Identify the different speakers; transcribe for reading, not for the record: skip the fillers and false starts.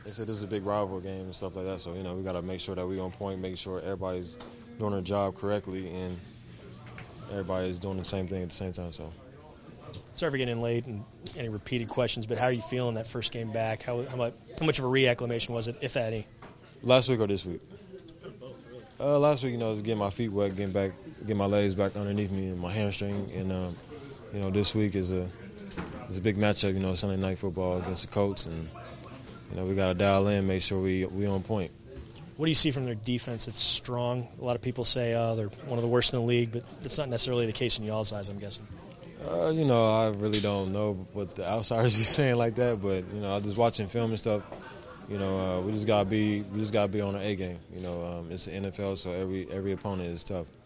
Speaker 1: they said this is a big rival game and stuff like that. So, we got to make sure that we on point, make sure everybody's doing their job correctly, and everybody's doing the same thing at the same time. So,
Speaker 2: sorry for getting in late and any repeated questions, but how are you feeling that first game back? How much of a reacclimation was it, if any?
Speaker 1: Last week or this week? Last week, was getting my feet wet, getting my legs back underneath me and my hamstring, and this week is a big matchup. Sunday night football against the Colts, and we got to dial in, make sure we on point.
Speaker 2: What do you see from their defense? It's strong. A lot of people say they're one of the worst in the league, but that's not necessarily the case in y'all's eyes, I'm guessing.
Speaker 1: I really don't know what the outsiders are saying like that, but I'm just watching film and stuff. We just gotta be on our A game. It's the NFL, so every opponent is tough.